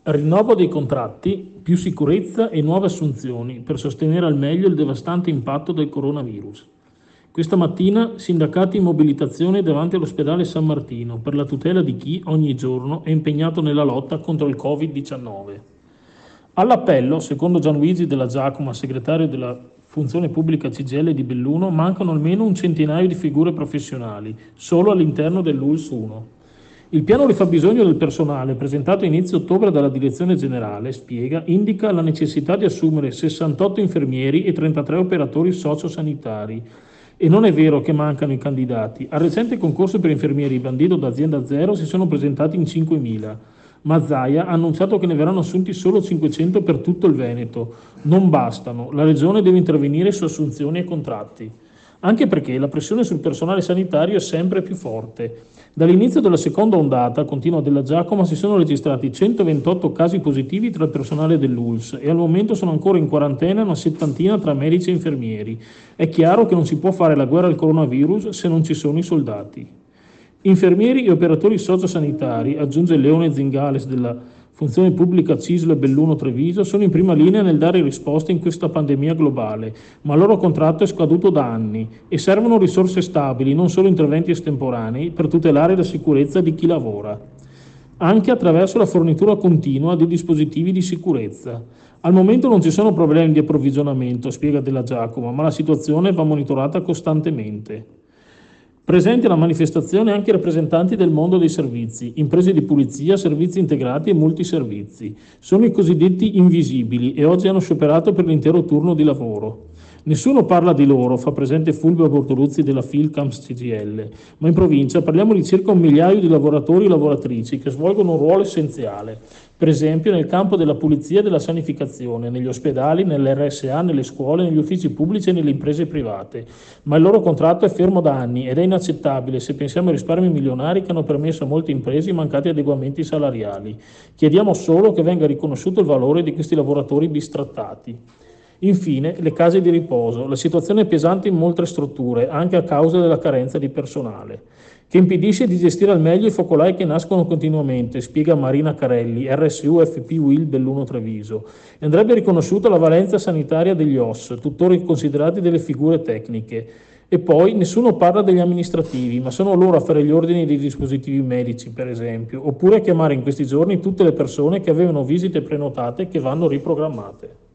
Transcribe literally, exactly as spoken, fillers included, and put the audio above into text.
Rinnovo dei contratti, più sicurezza e nuove assunzioni per sostenere al meglio il devastante impatto del coronavirus. Questa mattina sindacati in mobilitazione davanti all'ospedale San Martino per la tutela di chi ogni giorno è impegnato nella lotta contro il Covid diciannove. All'appello, secondo Gianluigi Della Giacomo, segretario della Funzione Pubblica C G I L di Belluno, mancano almeno un centinaio di figure professionali, solo all'interno dell'U L S uno. Il piano di fabbisogno del personale, presentato a inizio ottobre dalla Direzione Generale, spiega, indica la necessità di assumere sessantotto infermieri e trentatré operatori sociosanitari. E non è vero che mancano i candidati. Al recente concorso per infermieri bandito da Azienda Zero si sono presentati in cinquemila. Ma Zaia ha annunciato che ne verranno assunti solo cinquecento per tutto il Veneto. Non bastano, la Regione deve intervenire su assunzioni e contratti. Anche perché la pressione sul personale sanitario è sempre più forte. Dall'inizio della seconda ondata, continua Della Giacomo, si sono registrati centoventotto casi positivi tra il personale dell'U L S e al momento sono ancora in quarantena una settantina tra medici e infermieri. È chiaro che non si può fare la guerra al coronavirus se non ci sono i soldati. Infermieri e operatori sociosanitari, aggiunge Leone Zingales della Funzione Pubblica C I S L Belluno Treviso, sono in prima linea nel dare risposte in questa pandemia globale, ma il loro contratto è scaduto da anni e servono risorse stabili, non solo interventi estemporanei, per tutelare la sicurezza di chi lavora, anche attraverso la fornitura continua di dispositivi di sicurezza. Al momento non ci sono problemi di approvvigionamento, spiega Della Giacomo, ma la situazione va monitorata costantemente. Presenti alla manifestazione anche rappresentanti del mondo dei servizi, imprese di pulizia, servizi integrati e multiservizi. Sono i cosiddetti invisibili e oggi hanno scioperato per l'intero turno di lavoro. Nessuno parla di loro, fa presente Fulvio Bortoluzzi della Filcams C G I L, ma in provincia parliamo di circa un migliaio di lavoratori e lavoratrici che svolgono un ruolo essenziale, per esempio nel campo della pulizia e della sanificazione, negli ospedali, nell'R S A, nelle scuole, negli uffici pubblici e nelle imprese private. Ma il loro contratto è fermo da anni ed è inaccettabile se pensiamo ai risparmi milionari che hanno permesso a molte imprese i mancati adeguamenti salariali. Chiediamo solo che venga riconosciuto il valore di questi lavoratori bistrattati. Infine, le case di riposo. La situazione è pesante in molte strutture, anche a causa della carenza di personale, che impedisce di gestire al meglio i focolai che nascono continuamente, spiega Marina Carelli, R S U F P U I L Belluno Treviso. E andrebbe riconosciuta la valenza sanitaria degli O S, tuttora considerati delle figure tecniche. E poi nessuno parla degli amministrativi, ma sono loro a fare gli ordini dei dispositivi medici, per esempio, oppure a chiamare in questi giorni tutte le persone che avevano visite prenotate che vanno riprogrammate.